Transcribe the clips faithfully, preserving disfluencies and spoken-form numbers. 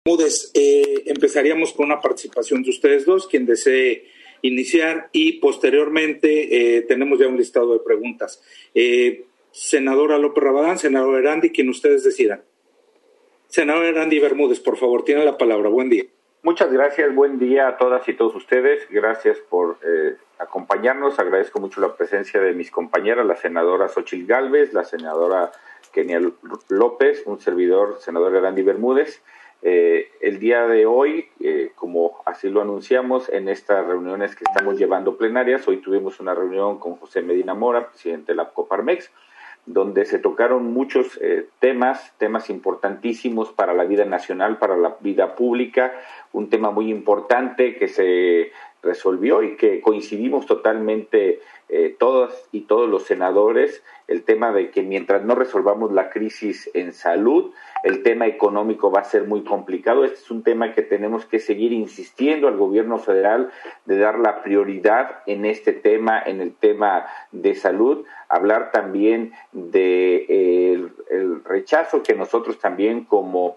Bermúdez, eh, empezaríamos con una participación de ustedes dos, quien desee iniciar, y posteriormente eh, tenemos ya un listado de preguntas. Eh, senadora López Rabadán, senador Erandy, quien ustedes decidan. Senador Erandy Bermúdez, por favor, tiene la palabra. Buen día. Muchas gracias, buen día a todas y todos ustedes. Gracias por eh, acompañarnos. Agradezco mucho la presencia de mis compañeras, la senadora Xóchitl Gálvez, la senadora Kenia López, un servidor, senador Erandy Bermúdez. Eh, el día de hoy, eh, como así lo anunciamos en estas reuniones que estamos llevando plenarias, hoy tuvimos una reunión con José Medina Mora, presidente de la Coparmex, donde se tocaron muchos eh, temas, temas importantísimos para la vida nacional, para la vida pública, un tema muy importante que se resolvió y que coincidimos totalmente eh, todos y todos los senadores, el tema de que mientras no resolvamos la crisis en salud, el tema económico va a ser muy complicado. Este es un tema que tenemos que seguir insistiendo al gobierno federal de dar la prioridad en este tema, en el tema de salud, hablar también de eh, el, el rechazo que nosotros también como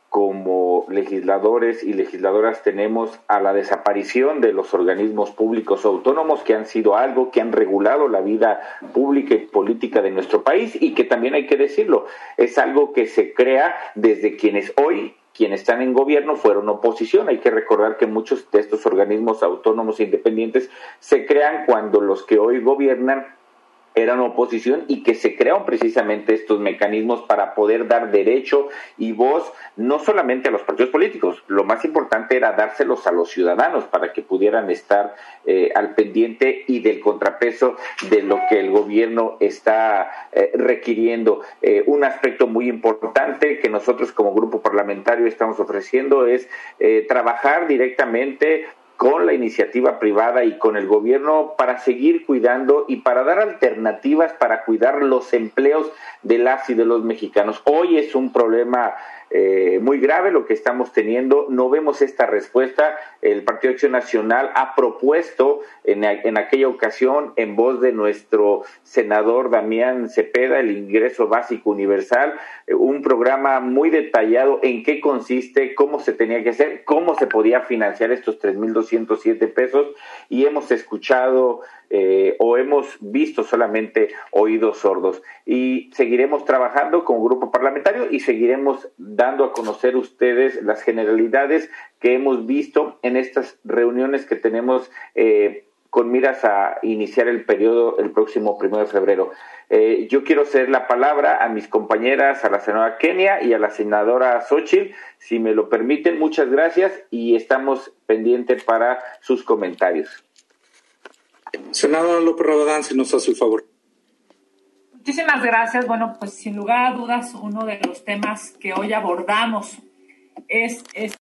como legisladores y legisladoras tenemos a la desaparición de los organismos públicos autónomos, que han sido algo que han regulado la vida pública y política de nuestro país, y que también hay que decirlo, es algo que se crea desde quienes hoy quienes están en gobierno fueron oposición. Hay que recordar que muchos de estos organismos autónomos e independientes se crean cuando los que hoy gobiernan eran oposición, y que se crearon precisamente estos mecanismos para poder dar derecho y voz no solamente a los partidos políticos, lo más importante era dárselos a los ciudadanos para que pudieran estar eh, al pendiente y del contrapeso de lo que el gobierno está eh, requiriendo. Eh, un aspecto muy importante que nosotros como grupo parlamentario estamos ofreciendo es eh, trabajar directamente con la iniciativa privada y con el gobierno para seguir cuidando y para dar alternativas para cuidar los empleos de las y de los mexicanos. Hoy es un problema eh, muy grave lo que estamos teniendo, no vemos esta respuesta. El Partido Acción Nacional ha propuesto en, en aquella ocasión, en voz de nuestro senador Damián Cepeda, el ingreso básico universal, eh, un programa muy detallado en qué consiste, cómo se tenía que hacer, cómo se podía financiar estos tres mil doscientos siete pesos, y hemos escuchado eh, o hemos visto solamente oídos sordos, y seguiremos trabajando como grupo parlamentario y seguiremos dando a conocer a ustedes las generalidades que hemos visto en estas reuniones que tenemos eh, con miras a iniciar el periodo el próximo primero de febrero. Eh, yo quiero ceder la palabra a mis compañeras, a la senadora Kenia y a la senadora Xóchitl, si me lo permiten. Muchas gracias y estamos pendientes para sus comentarios. Senadora López Rabadán, si nos hace el favor. Muchísimas gracias. Bueno, pues sin lugar a dudas, uno de los temas que hoy abordamos es, es